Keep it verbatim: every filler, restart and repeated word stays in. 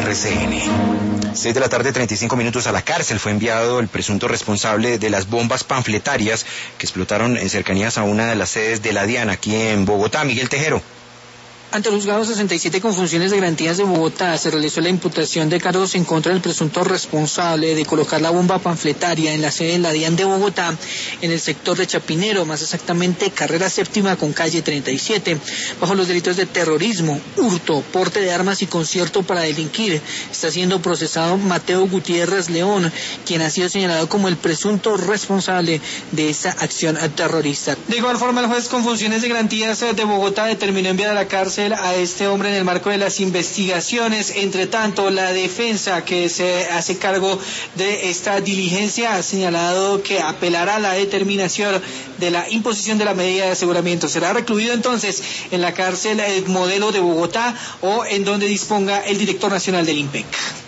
R C N. Seis de la tarde, treinta y cinco minutos. A la cárcel fue enviado el presunto responsable de las bombas panfletarias que explotaron en cercanías a una de las sedes de la DIAN aquí en Bogotá. Miguel Tejero. Ante el juzgado sesenta y siete con funciones de garantías de Bogotá se realizó la imputación de cargos en contra del presunto responsable de colocar la bomba panfletaria en la sede de la DIAN de Bogotá en el sector de Chapinero, más exactamente carrera séptima con calle treinta y siete, bajo los delitos de terrorismo, hurto, porte de armas y concierto para delinquir. Está siendo procesado Mateo Gutiérrez León, quien ha sido señalado como el presunto responsable de esa acción terrorista. De igual forma, el juez con funciones de garantías de Bogotá determinó enviar a la cárcel a este hombre en el marco de las investigaciones. Entre tanto, la defensa que se hace cargo de esta diligencia ha señalado que apelará a la determinación de la imposición de la medida de aseguramiento. Será recluido entonces en la cárcel modelo de Bogotá o en donde disponga el director nacional del IMPEC.